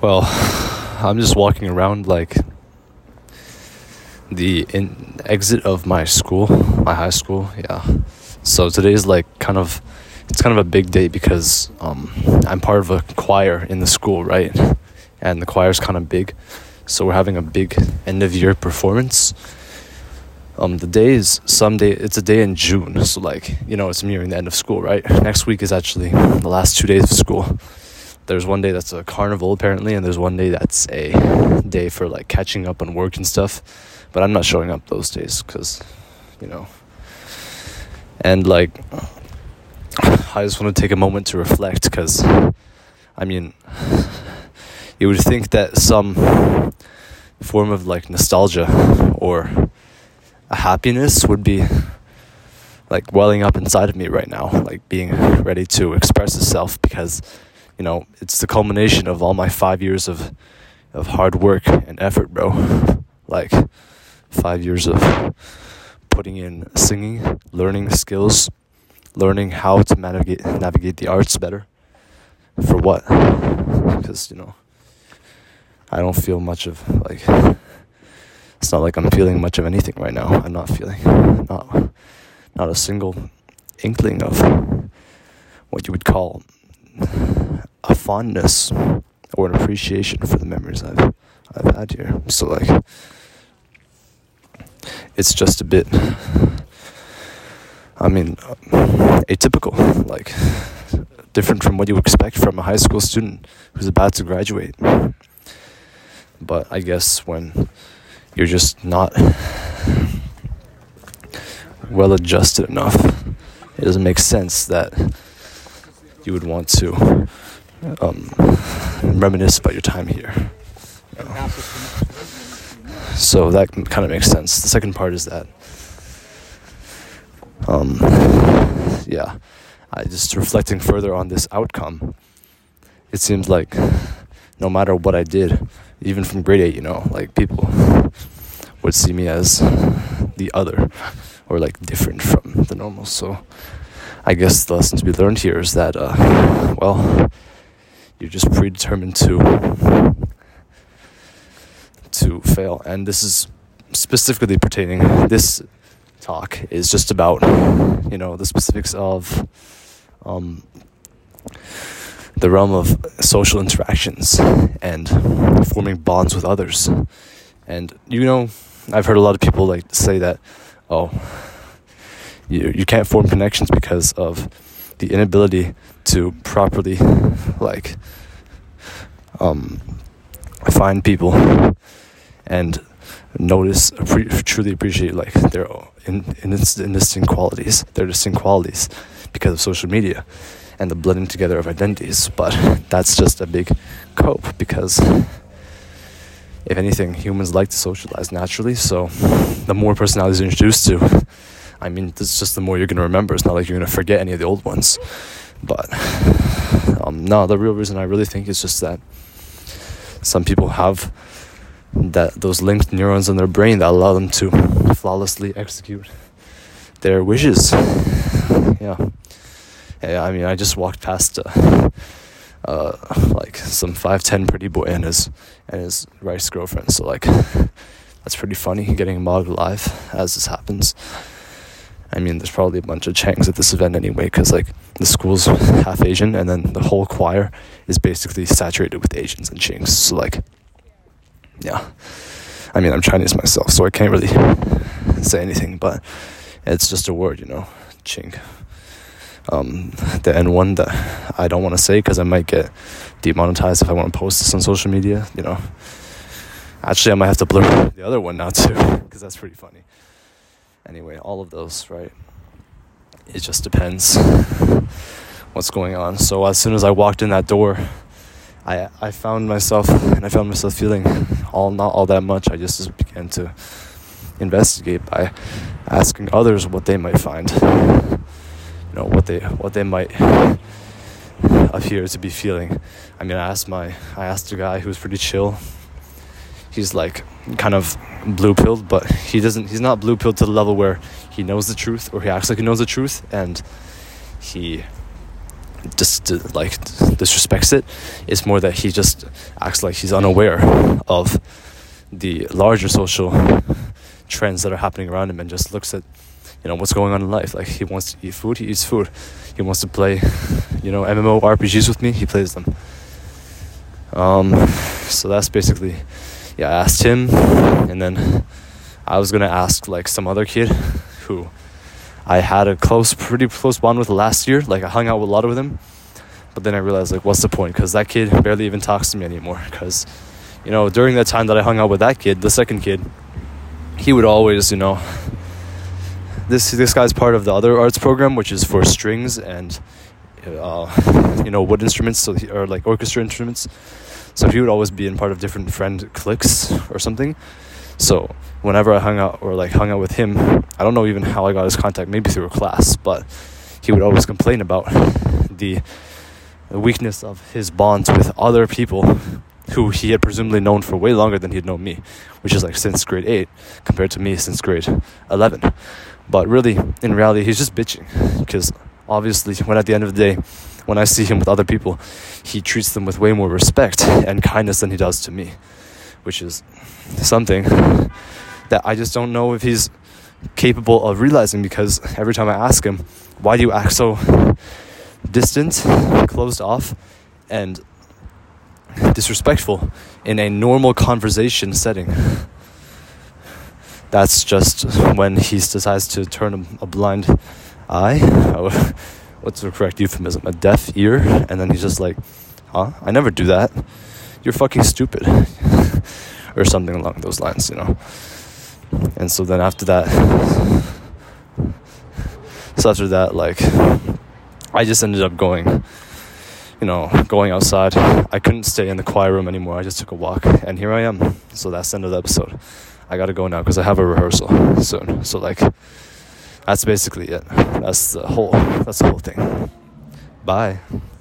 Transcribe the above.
Well, I'm just walking around like the exit of my school, my high school. Yeah. So today's like it's kind of a big day because I'm part of a choir in the school, right? And the choir's kind of big, so we're having a big end of year performance. It's a day in June, so it's nearing the end of school, right? Next week is actually the last 2 days of school. There's one day that's a carnival apparently, and there's one day that's a day for like catching up on work and stuff. But I'm not showing up those days because, and I just want to take a moment to reflect because, you would think that some form of like nostalgia or a happiness would be like welling up inside of me right now, like being ready to express itself because it's the culmination of all my 5 years of hard work and effort, bro. Like 5 years of putting in singing, learning skills, learning how to navigate the arts better. For what? Because I don't feel much of it's not like I'm feeling much of anything right now. I'm not feeling not a single inkling of what you would call a fondness or an appreciation for the memories I've had here. So it's just a bit atypical, different from what you expect from a high school student who's about to graduate. But I guess when you're just not well adjusted enough, it doesn't make sense that you would want to reminisce about your time here. So that kind of makes sense. The second part is that I just reflecting further on this outcome, it seems like no matter what I did, even from grade 8, people would see me as the other or different from the normal. So I guess the lesson to be learned here is that you're just predetermined to fail. And this is specifically pertaining, this talk is just about the specifics of the realm of social interactions and forming bonds with others. And I've heard a lot of people say that you can't form connections because of the inability to properly find people and truly appreciate their distinct qualities, because of social media and the blending together of identities. But that's just a big cope, because if anything, humans like to socialize naturally. So the more personalities you're introduced to, it's just the more you're going to remember. It's not like you're going to forget any of the old ones. But no, the real reason I really think is just that some people have those linked neurons in their brain that allow them to flawlessly execute their wishes. I just walked past some 5'10" pretty boy and his Rice girlfriend. So that's pretty funny, getting mobbed live as this happens. There's probably a bunch of Changs at this event anyway, because the school's half Asian, and then the whole choir is basically saturated with Asians and Chinks. So I'm Chinese myself, so I can't really say anything, but it's just a word, Chink. The N1 that I don't want to say because I might get demonetized if I want to post this on social media, Actually, I might have to blur the other one now too, because that's pretty funny. Anyway, all of those, right? It just depends what's going on. So as soon as I walked in that door, I found myself feeling not all that much. I just began to investigate by asking others what they might find, what they might appear to be feeling. I asked a guy who was pretty chill. He's kind of blue-pilled, but he's not blue-pilled to the level where he knows the truth or he acts like he knows the truth, and he just like disrespects it. It's more that he just acts like he's unaware of the larger social trends that are happening around him, and just looks at, you know, what's going on in life. Like, he wants to eat food, he eats food. He wants to play, you know, MMORPGs with me, he plays them. So that's basically, I asked him, and then I was gonna ask like some other kid who I had a pretty close bond with last year. Like, I hung out a lot with him, but then I realized, like, what's the point? Because that kid barely even talks to me anymore. Because, you know, during that time that I hung out with that kid, the second kid, he would always, you know, this guy's part of the other arts program, which is for strings and you know, wood instruments, or like orchestra instruments. So he would always be in part of different friend cliques or something. So whenever I hung out with him, I don't know even how I got his contact, maybe through a class, but he would always complain about the weakness of his bonds with other people who he had presumably known for way longer than he'd known me, which is like since grade 8 compared to me since grade 11. But really, in reality, he's just bitching, because obviously when at the end of the day, when I see him with other people, he treats them with way more respect and kindness than he does to me, which is something that I just don't know if he's capable of realizing, because every time I ask him, why do you act so distant, closed off, and disrespectful in a normal conversation setting? That's just when he decides to turn a blind eye. What's the correct euphemism? A deaf ear? And then he's just like, huh? I never do that. You're fucking stupid. Or something along those lines, you know. And so then after that, like, I just ended up going outside. I couldn't stay in the choir room anymore. I just took a walk, and here I am. So that's the end of the episode. I gotta go now because I have a rehearsal soon. So like, that's basically it. That's the whole thing. Bye.